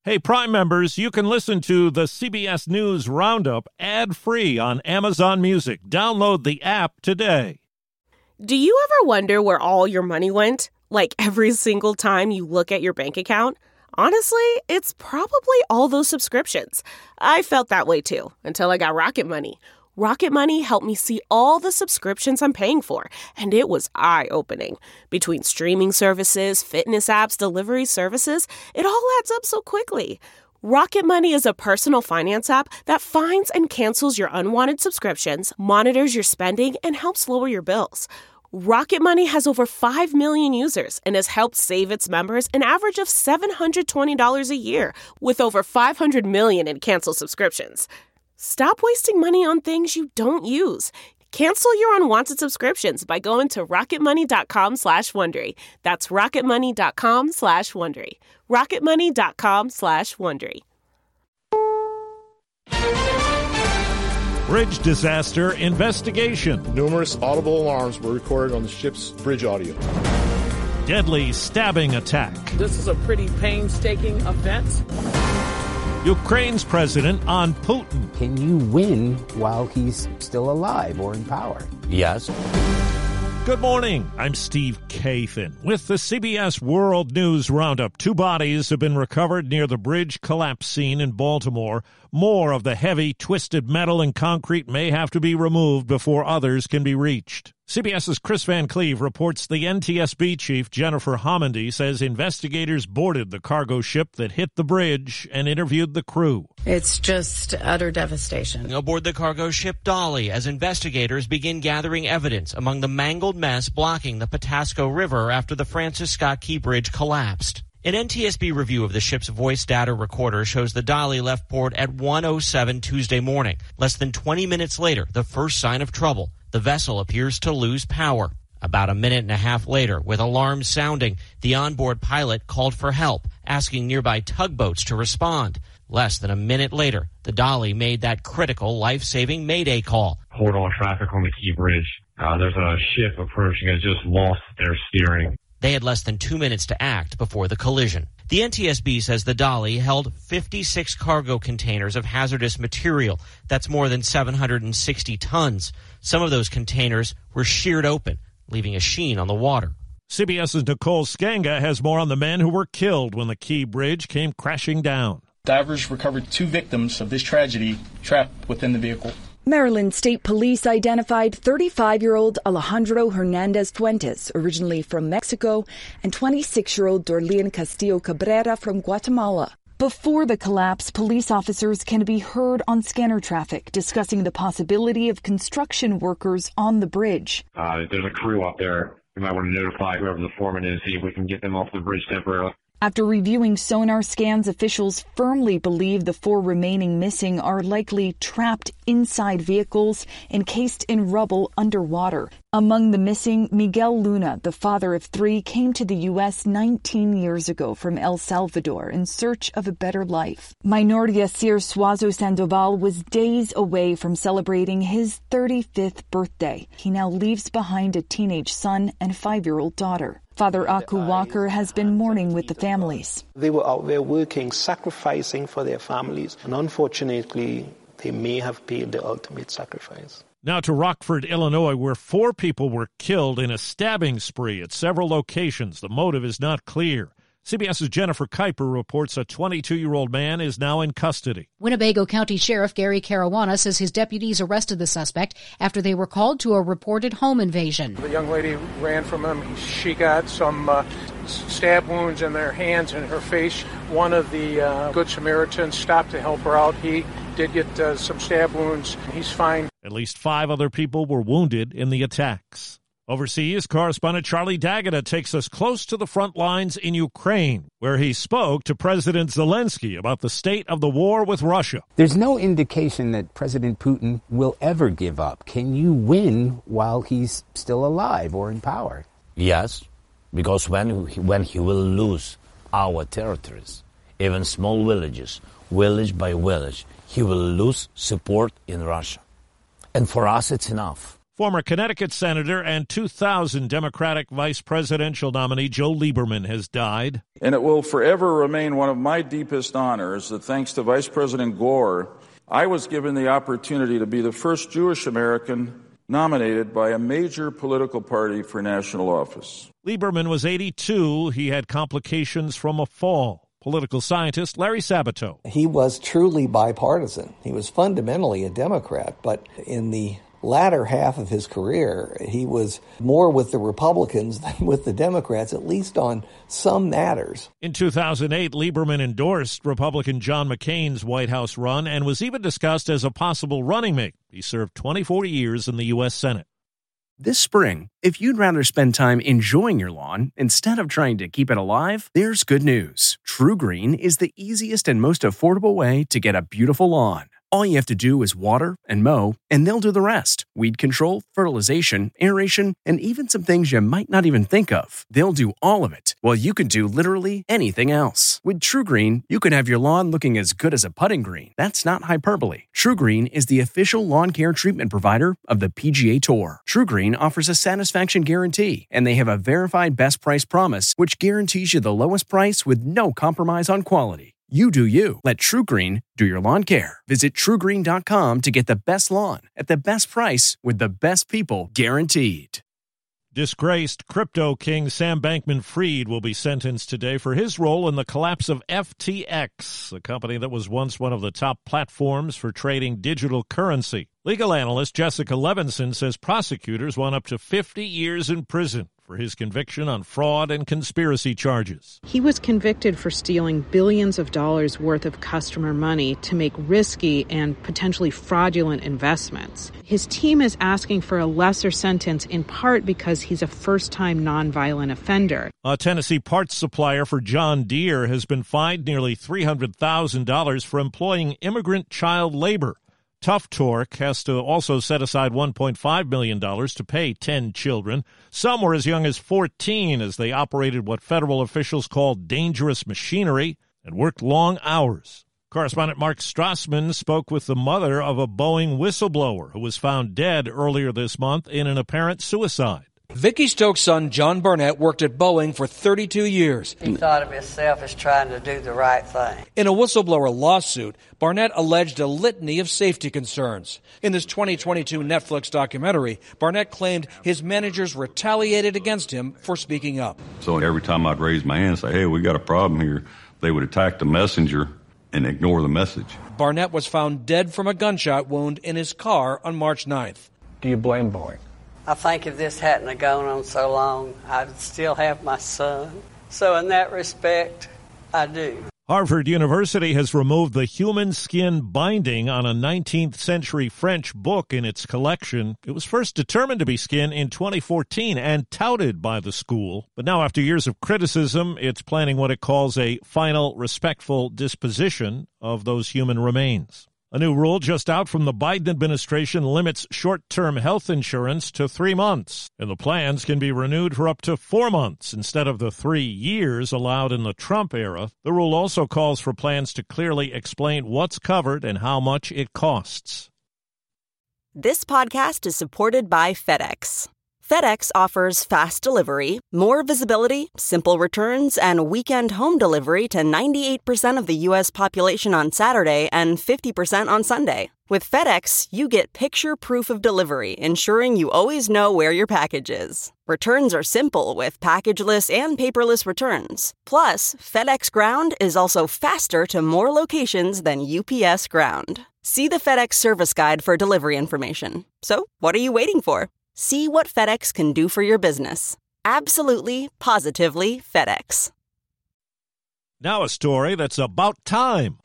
Hey, Prime members, you can listen to the CBS News Roundup ad-free on Amazon Music. Download the app today. Do you ever wonder where all your money went? Like every single time you look at your bank account? Honestly, it's probably all those subscriptions. I felt that way too, until I got Rocket Money. Rocket Money helped me see all the subscriptions I'm paying for, and it was eye-opening. Between streaming services, fitness apps, delivery services, it all adds up so quickly. Rocket Money is a personal finance app that finds and cancels your unwanted subscriptions, monitors your spending, and helps lower your bills. Rocket Money has over 5 million users and has helped save its members an average of $720 a year, with over 500 million in canceled subscriptions. Stop wasting money on things you don't use. Cancel your unwanted subscriptions by going to rocketmoney.com/Wondery. That's rocketmoney.com/Wondery. rocketmoney.com/Wondery. Bridge disaster investigation. Numerous audible alarms were recorded on the ship's bridge audio. Deadly stabbing attack. This is a pretty painstaking event. Ukraine's president on Putin. Can you win while he's still alive or in power? Yes. Good morning. I'm Steve Kathan with the CBS World News Roundup. 2 bodies have been recovered near the bridge collapse scene in Baltimore. More of the heavy, twisted metal and concrete may have to be removed before others can be reached. CBS's Chris Van Cleve reports the NTSB chief, Jennifer Homendy, says investigators boarded the cargo ship that hit the bridge and interviewed the crew. It's just utter devastation. Aboard the cargo ship Dolly, as investigators begin gathering evidence among the mangled mess blocking the Patapsco River after the Francis Scott Key Bridge collapsed. An NTSB review of the ship's voice data recorder shows the Dolly left port at 1:07 Tuesday morning. Less than 20 minutes later, the first sign of trouble. The vessel appears to lose power. About a minute and a half later, with alarms sounding, the onboard pilot called for help, asking nearby tugboats to respond. Less than a minute later, the Dolly made that critical life-saving mayday call. Hold all traffic on the Key Bridge. There's a ship approaching. It just lost their steering. They had less than 2 minutes to act before the collision. The NTSB says the Dolly held 56 cargo containers of hazardous material. That's more than 760 tons. Some of those containers were sheared open, leaving a sheen on the water. CBS's Nicole Skanga has more on the men who were killed when the Key Bridge came crashing down. Divers recovered 2 victims of this tragedy trapped within the vehicle. Maryland State Police identified 35-year-old Alejandro Hernandez Fuentes, originally from Mexico, and 26-year-old Dorlean Castillo Cabrera from Guatemala. Before the collapse, police officers can be heard on scanner traffic discussing the possibility of construction workers on the bridge. There's a crew up there. You might want to notify whoever the foreman is, see if we can get them off the bridge temporarily. After reviewing sonar scans, officials firmly believe the 4 remaining missing are likely trapped inside vehicles encased in rubble underwater. Among the missing, Miguel Luna, the father of 3, came to the U.S. 19 years ago from El Salvador in search of a better life. Minor Yacir Suazo Sandoval was days away from celebrating his 35th birthday. He now leaves behind a teenage son and 5-year-old daughter. Father Aku Walker has been mourning with the families. They were out there working, sacrificing for their families, and unfortunately, they may have paid the ultimate sacrifice. Now to Rockford, Illinois, where 4 people were killed in a stabbing spree at several locations. The motive is not clear. CBS's Jennifer Kuiper reports a 22-year-old man is now in custody. Winnebago County Sheriff Gary Caruana says his deputies arrested the suspect after they were called to a reported home invasion. The young lady ran from him. She got some stab wounds in her hands and her face. One of the Good Samaritans stopped to help her out. He did get some stab wounds. He's fine. At least 5 other people were wounded in the attacks. Overseas, correspondent Charlie D'Agata takes us close to the front lines in Ukraine, where he spoke to President Zelensky about the state of the war with Russia. There's no indication that President Putin will ever give up. Can you win while he's still alive or in power? Yes, because when he will lose our territories, even small villages, village by village, he will lose support in Russia. And for us, it's enough. Former Connecticut Senator and 2000 Democratic vice presidential nominee Joe Lieberman has died. And it will forever remain one of my deepest honors that thanks to Vice President Gore, I was given the opportunity to be the first Jewish American nominated by a major political party for national office. Lieberman was 82. He had complications from a fall. Political scientist Larry Sabato. He was truly bipartisan. He was fundamentally a Democrat, but in the latter half of his career, he was more with the Republicans than with the Democrats, at least on some matters. In 2008, Lieberman endorsed Republican John McCain's White House run and was even discussed as a possible running mate. He served 24 years in the U.S. Senate. This spring, if you'd rather spend time enjoying your lawn instead of trying to keep it alive, there's good news. TruGreen is the easiest and most affordable way to get a beautiful lawn. All you have to do is water and mow, and they'll do the rest. Weed control, fertilization, aeration, and even some things you might not even think of. They'll do all of it, while you can do literally anything else. With TruGreen, you can have your lawn looking as good as a putting green. That's not hyperbole. TruGreen is the official lawn care treatment provider of the PGA Tour. TruGreen offers a satisfaction guarantee, and they have a verified best price promise, which guarantees you the lowest price with no compromise on quality. You do you. Let TruGreen do your lawn care. Visit TruGreen.com to get the best lawn at the best price with the best people guaranteed. Disgraced crypto king Sam Bankman-Fried will be sentenced today for his role in the collapse of FTX, a company that was once one of the top platforms for trading digital currency. Legal analyst Jessica Levinson says prosecutors want up to 50 years in prison for his conviction on fraud and conspiracy charges. He was convicted for stealing billions of dollars worth of customer money to make risky and potentially fraudulent investments. His team is asking for a lesser sentence in part because he's a first-time nonviolent offender. A Tennessee parts supplier for John Deere has been fined nearly $300,000 for employing immigrant child labor. Tough Torque has to also set aside $1.5 million to pay 10 children. Some were as young as 14 as they operated what federal officials called dangerous machinery and worked long hours. Correspondent Mark Strassman spoke with the mother of a Boeing whistleblower who was found dead earlier this month in an apparent suicide. Vicki Stokes' son, John Barnett, worked at Boeing for 32 years. He thought of himself as trying to do the right thing. In a whistleblower lawsuit, Barnett alleged a litany of safety concerns. In this 2022 Netflix documentary, Barnett claimed his managers retaliated against him for speaking up. So every time I'd raise my hand and say, hey, we got a problem here, they would attack the messenger and ignore the message. Barnett was found dead from a gunshot wound in his car on March 9th. Do you blame Boeing? I think if this hadn't have gone on so long, I'd still have my son. So in that respect, I do. Harvard University has removed the human skin binding on a 19th century French book in its collection. It was first determined to be skin in 2014 and touted by the school. But now, after years of criticism, it's planning what it calls a final respectful disposition of those human remains. A new rule just out from the Biden administration limits short-term health insurance to 3 months, and the plans can be renewed for up to 4 months instead of the 3 years allowed in the Trump era. The rule also calls for plans to clearly explain what's covered and how much it costs. This podcast is supported by FedEx. FedEx offers fast delivery, more visibility, simple returns, and weekend home delivery to 98% of the U.S. population on Saturday and 50% on Sunday. With FedEx, you get picture proof of delivery, ensuring you always know where your package is. Returns are simple with packageless and paperless returns. Plus, FedEx Ground is also faster to more locations than UPS Ground. See the FedEx service guide for delivery information. So, what are you waiting for? See what FedEx can do for your business. Absolutely, positively FedEx. Now a story that's about time.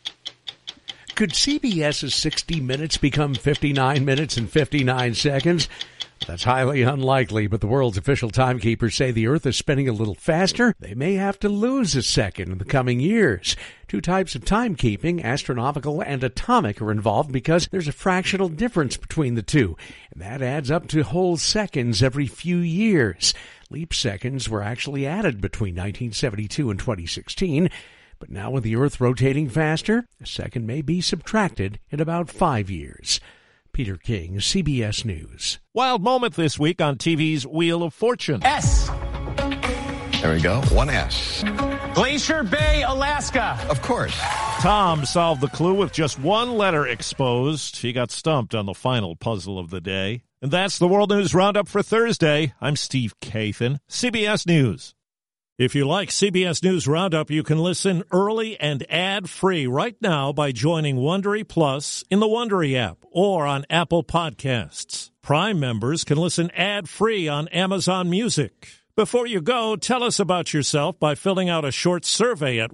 Could CBS's 60 Minutes become 59 minutes and 59 seconds? That's highly unlikely, but the world's official timekeepers say the Earth is spinning a little faster. They may have to lose a second in the coming years. 2 types of timekeeping, astronomical and atomic, are involved because there's a fractional difference between the two, and that adds up to whole seconds every few years. Leap seconds were actually added between 1972 and 2016, but now with the Earth rotating faster, a second may be subtracted in about 5 years. Peter King, CBS News. Wild moment this week on TV's Wheel of Fortune. S. There we go. One S. Glacier Bay, Alaska. Of course. Tom solved the clue with just one letter exposed. He got stumped on the final puzzle of the day. And that's the World News Roundup for Thursday. I'm Steve Kathan, CBS News. If you like CBS News Roundup, you can listen early and ad-free right now by joining Wondery Plus in the Wondery app or on Apple Podcasts. Prime members can listen ad-free on Amazon Music. Before you go, tell us about yourself by filling out a short survey at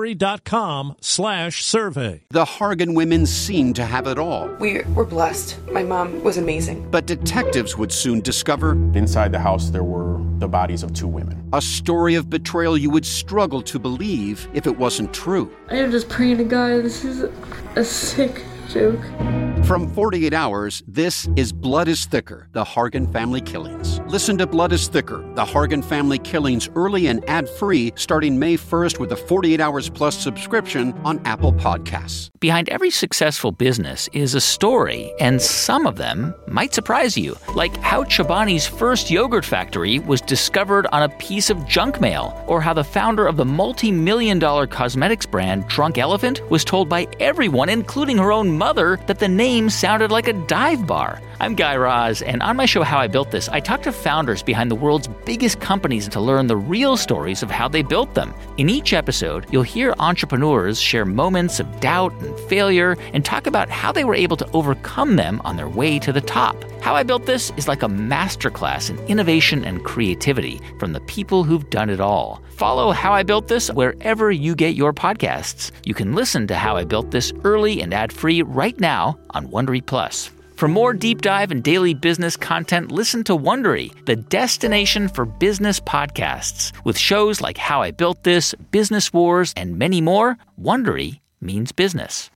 Wondery.com/survey. The Hargan women seemed to have it all. We were blessed. My mom was amazing. But detectives would soon discover inside the house there were the bodies of two women. A story of betrayal you would struggle to believe if it wasn't true. I am just praying to God, this is a sick joke. From 48 Hours, this is Blood is Thicker, The Hargan Family Killings. Listen to Blood is Thicker, The Hargan Family Killings early and ad-free starting May 1st with a 48 Hours Plus subscription on Apple Podcasts. Behind every successful business is a story, and some of them might surprise you. Like how Chobani's first yogurt factory was discovered on a piece of junk mail, or how the founder of the multi-million-dollar cosmetics brand Drunk Elephant was told by everyone, including her own mother, that the name sounded like a dive bar. I'm Guy Raz, and on my show How I Built This, I talk to founders behind the world's biggest companies to learn the real stories of how they built them. In each episode, you'll hear entrepreneurs share moments of doubt and failure and talk about how they were able to overcome them on their way to the top. How I Built This is like a masterclass in innovation and creativity from the people who've done it all. Follow How I Built This wherever you get your podcasts. You can listen to How I Built This early and ad-free right now on Wondery Plus. For more deep dive and daily business content, listen to Wondery, the destination for business podcasts. With shows like How I Built This, Business Wars, and many more, Wondery means business.